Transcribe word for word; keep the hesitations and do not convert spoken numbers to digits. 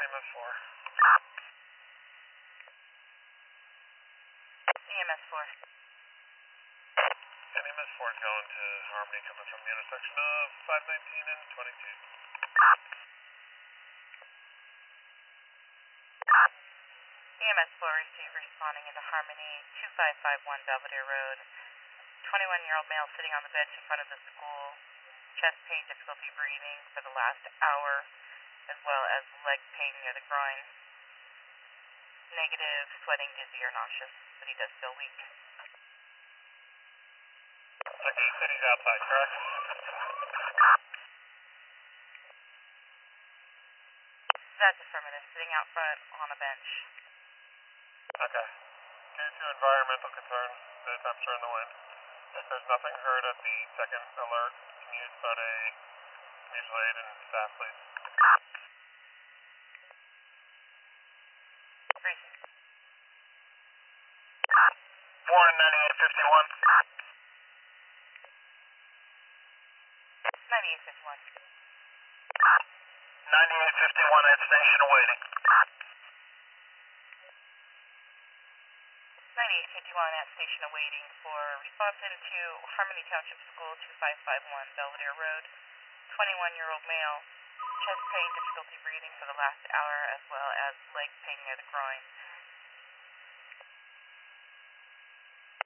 M S four. E M S four. And E M S four is going to Harmony coming from the intersection of five nineteen and twenty-two. E M S four receive responding into Harmony two five five one Belvedere Road. twenty-one-year-old male sitting on the bench in front of the school. Chest pain, difficulty breathing for the last hour, as well as leg pain near the groin. Negative, sweating, dizzy, or nauseous, but he does feel weak. Okay, you said he's outside, correct? That's affirmative, sitting out front on a bench. Okay. Due to environmental concerns, the temperature and the wind, if there's nothing heard at the second alert, can you put a mutual aid and staff, please? Freezing. four and ninety-eight fifty-one. ninety-eight fifty-one. ninety-eight fifty-one at station awaiting. ninety-eight fifty-one at station awaiting for response into Harmony Township School two five five one Belvedere Road. twenty-one-year-old male, chest pain, difficulty breathing for the last hour, as well as leg pain near the groin.